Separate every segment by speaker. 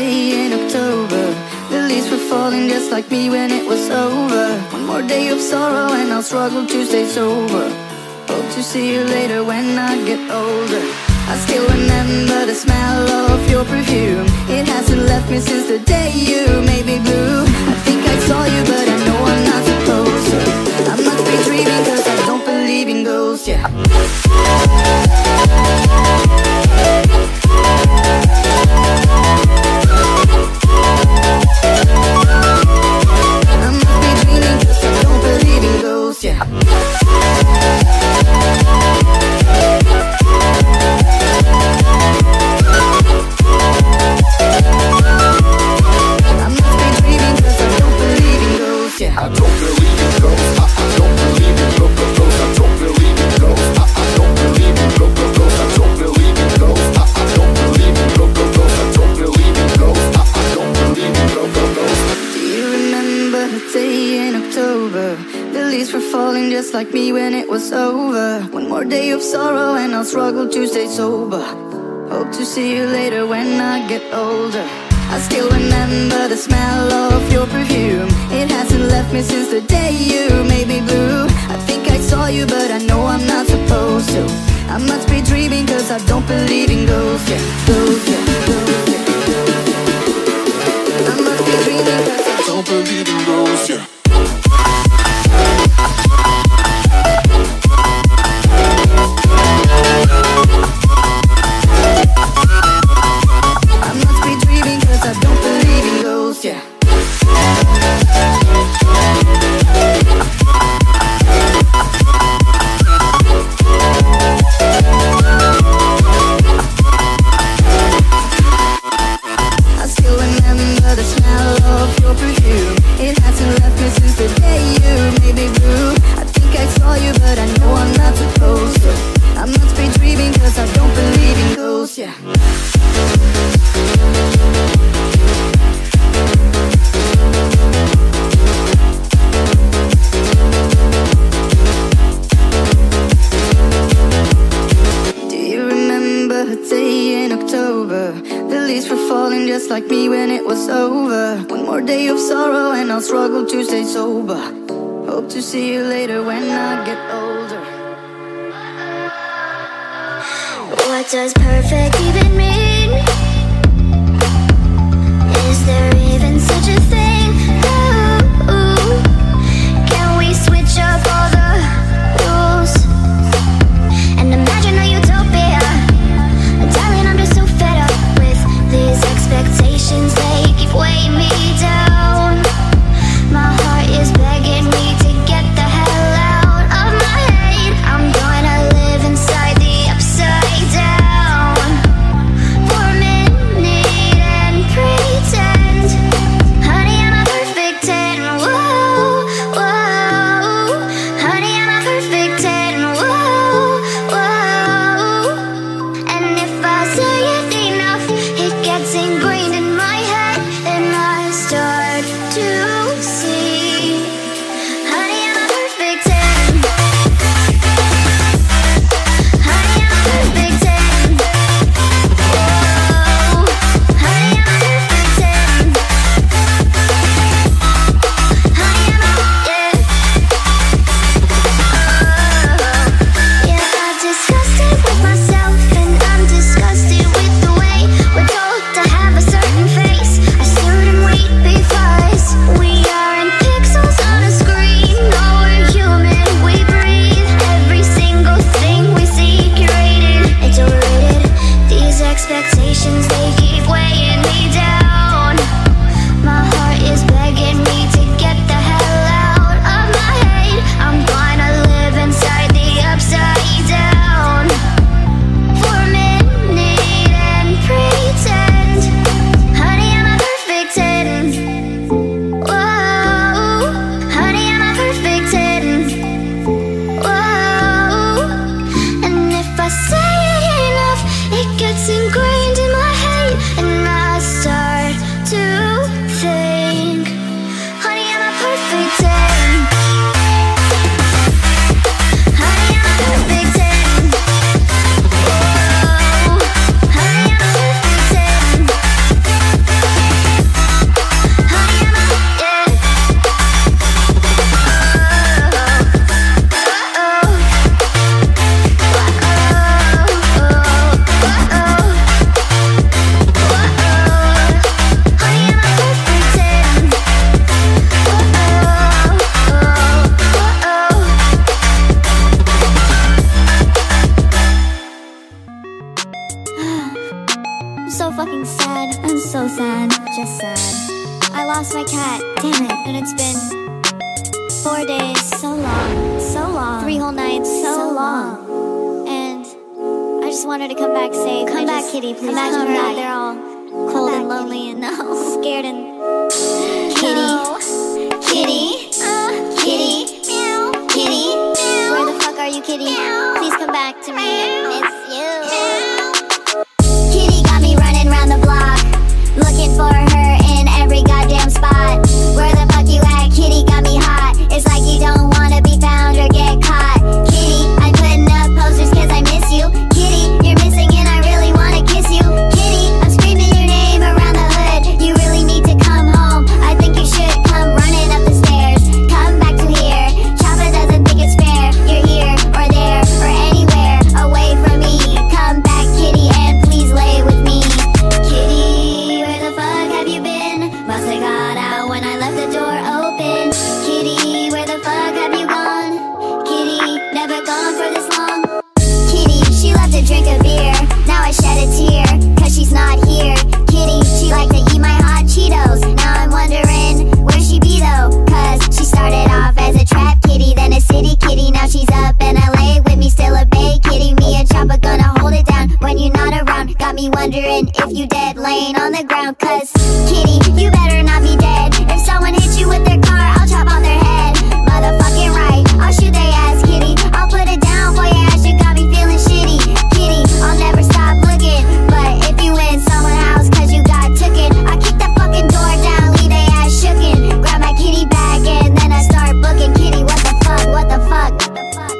Speaker 1: day in October. The leaves were falling just like me when it was over. One more day of sorrow and I'll struggle to stay sober. Hope to see you later when I get older. I still remember the smell of your perfume. It hasn't left me since the day you made me blue. I think I saw you but I know I'm not supposed to. I must be dreaming cause I don't believe in ghosts, yeah. I must be dreaming cause I don't believe in ghosts, yeah.
Speaker 2: I don't believe in ghosts. I don't believe in ghosts. I don't believe in ghosts. I don't believe in ghosts. I don't believe in ghosts. I don't believe in ghosts. I don't believe in ghosts. I don't believe in ghosts.
Speaker 1: Do you remember the day in October? The leaves were falling just like me when it was over. One more day of sorrow and I'll struggle to stay sober. Hope to see you later when I get older. I still remember the smell of your perfume. It hasn't left me since the day you made me blue. I think I saw you but I know I'm not supposed to. I must be dreaming cause I don't believe in ghosts, yeah. Ghosts, yeah. Ghosts, yeah. I must be dreaming cause I don't believe in ghosts, yeah. Yeah. I still remember the smell of your perfume. It hasn't left me since the day you made me blue. I think I saw you but I know I'm not supposed to. I must be dreaming cause I don't believe in ghosts, yeah. Day in October, the leaves were falling just like me when it was over. One more day of sorrow and I'll struggle to stay sober. Hope to see you later when I get older.
Speaker 3: What does perfect even mean? Is there even such a thing? Ooh, can we switch up all the rules and imagine a utopia? Darling, I'm just so fed up with these expectations. They keep weighing me down. My heart is begging me to get the hell out of my head. I'm gonna live inside the upside down. just sad. I lost my cat, damn it, and it's been 4 days, so long, 3 whole nights, so long. And I just want her to come back safe. Come back, kitty, please. Imagine her out there all cold and lonely and scared and kitty, kitty, kitty, meow, kitty, meow. Where the fuck are you, kitty? Please come back to me. I miss you. Kitty got me running round the block, looking for her in every goddamn spot. Where the fuck you at? Kitty got me hot. It's like you don't wanna be found or get caught. Kitty, I'm putting up posters cause I miss you. Kitty, you're missing and I really wanna kiss you. Kitty, I'm screaming your name around the hood. You really need to come home. I think you should come running up the stairs. Come back to here. Choppa doesn't think it's fair. You're here or there or anywhere away from me. Come back, kitty, and please lay with me. Kitty, where the fuck have you been? Must have got out when I left the door open. Kitty, where the fuck have you gone? Kitty, never gone for this long. Kitty, she loved to drink a beer. Now I shed a tear, cause she's not here. Kitty, she liked to eat my hot Cheetos. Now I'm wondering where she be though. Cause she started off as a trap kitty, then a city kitty. Now she's up in LA with me, still a bay kitty. Me and Choppa gonna hold it down when you're not around. Got me wondering if you dead laying on the ground. Cause kitty, you better not be dead. If someone hits you with their car, I'll chop off their head. Motherfucking right, I'll shoot their ass, kitty. I'll put it down for your ass, you got me feeling shitty. Kitty, I'll never stop looking. But if you in someone's house cause you got tooken, I kick the fucking door down, leave their ass shooken. Grab my kitty bag and then I start booking. Kitty, what the fuck, what the fuck, what the fuck?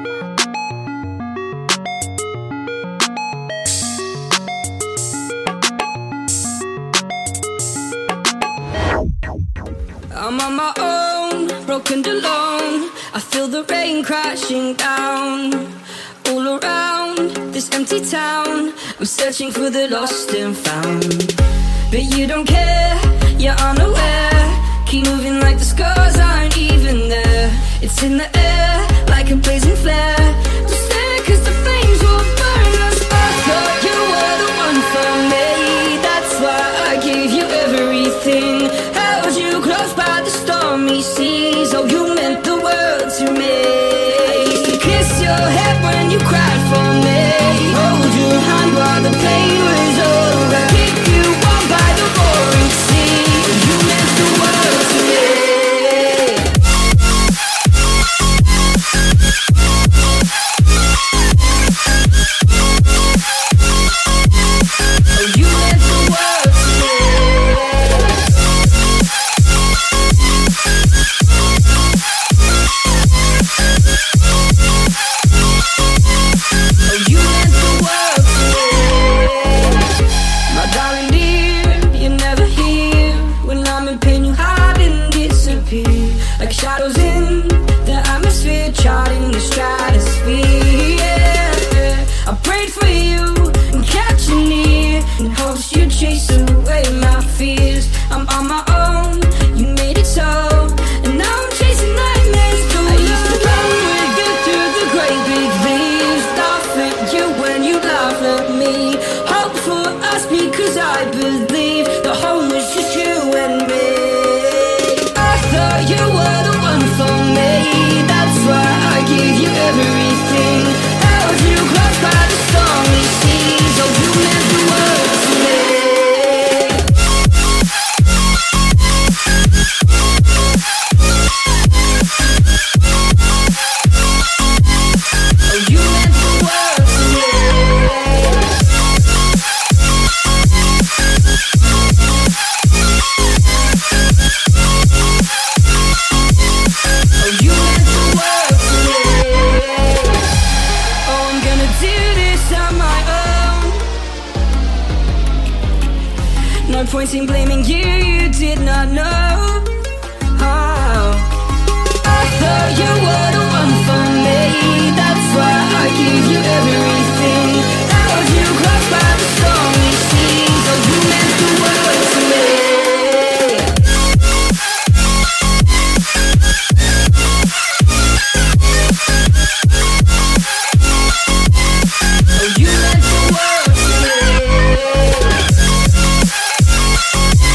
Speaker 4: I'm on my own, broken and alone. I feel the rain crashing down all around this empty town. I'm searching for the lost and found, but you don't care, you're unaware. Keep moving like the scars aren't even there. It's in the air like a blazing flare. Don't stare cause the flames will burn us. I thought you were the one for me. That's why I gave you everything. Held you close by the stormy seas. Oh, you meant the world to me. I used to kiss your head when you cried for me. Hold your hand while the pain was over. Keep you warm by the roaring sea. You meant the world to me. Oh, you meant the world to me. Oh, you meant the world to me. My darling dear, you're never here. When I'm in pain, you hide and disappear. Like shadows in the atmosphere, charting the stratosphere. Yeah. I prayed for you and kept you near, in hopes you'd chase away my fears. I'm on my own, you made it so, and now I'm chasing nightmares too. I used to run with you through the great big leaves, laugh at you when you laugh at me. Hope for us because I believe the home was just you and me. I thought you were the one for me. That's why I gave you everything. Held you close by the stormy seas. Oh, you meant the world to me. Oh, you meant the world to me. Oh, you meant the world to me. Oh, I'm gonna do this on my own. No point in blaming you, you did not know. Oh, I thought you were the one for me. That's why I gave you everything. Held you close by the stormy seas. Oh, you meant the world to me. Oh, you meant the world to me.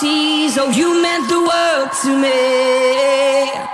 Speaker 4: seas. Oh, you meant the world to me.